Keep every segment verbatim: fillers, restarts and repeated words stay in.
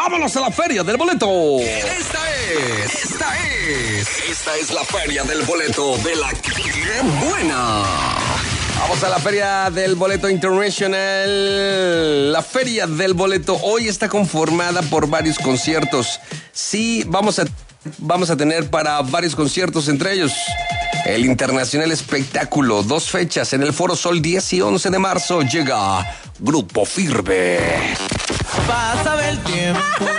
vámonos a la Feria del Boleto. Esta es, esta es, esta es la Feria del Boleto de la Que Buena. Vamos a la Feria del Boleto International. La Feria del Boleto hoy está conformada por varios conciertos. Sí, vamos a, vamos a tener para varios conciertos, entre ellos el Internacional Espectáculo. Dos fechas en el Foro Sol, diez y once de marzo. Llega Grupo Firme. Pasa el tiempo.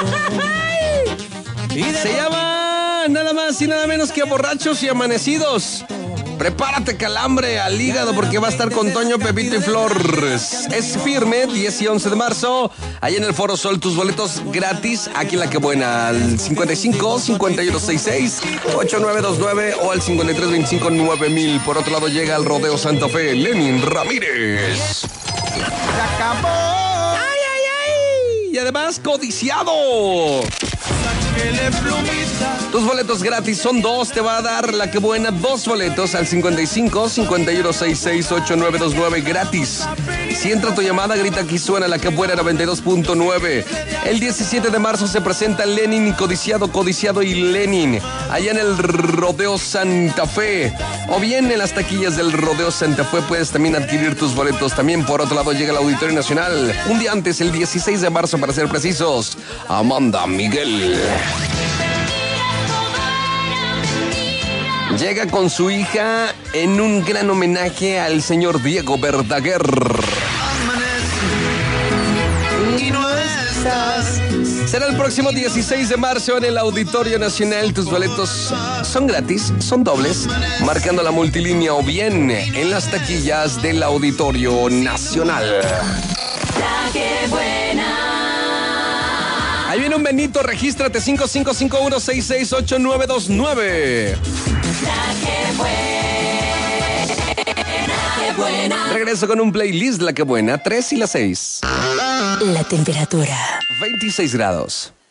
Se llama nada más y nada menos que Borrachos y Amanecidos. Prepárate, calambre al hígado, porque va a estar con Toño, Pepito y Flores. Es Firme, diez y once de marzo. Ahí en el Foro Sol, tus boletos gratis. Aquí en La Que Buena, al cincuenta y cinco, cincuenta y uno sesenta y seis, ochenta y nueve veintinueve o al cincuenta y tres veinticinco nueve mil. Por otro lado llega el Rodeo Santa Fe, Lenin Ramírez. Se acabó. ¡Ay, ay, ay! Y además, codiciado. Tus boletos gratis son dos, te va a dar La Que Buena dos boletos al cincuenta y cinco, cincuenta y uno sesenta y seis, ochenta y nueve veintinueve gratis. Si entra tu llamada, grita aquí suena La Que Buena noventa y dos punto nueve. El diecisiete de marzo se presenta Lenin y Codiciado, Codiciado y Lenin, allá en el Rodeo Santa Fe. O bien en las taquillas del Rodeo Santa Fe puedes también adquirir tus boletos. También por otro lado llega el Auditorio Nacional, un día antes, el dieciséis de marzo para ser precisos, Amanda Miguel. Llega con su hija en un gran homenaje al señor Diego Verdaguer. Y no estás. Será el próximo dieciséis de marzo en el Auditorio Nacional. Tus boletos son gratis, son dobles, marcando la multilínea o bien en las taquillas del Auditorio Nacional. La Que Buena. Ahí viene un Benito, regístrate cinco cinco cinco uno seis seis ocho nueve dos nueve. La Que Buena. La Que Buena. Regreso con un playlist La Que Buena, tres y las seis. La temperatura. veintiséis grados.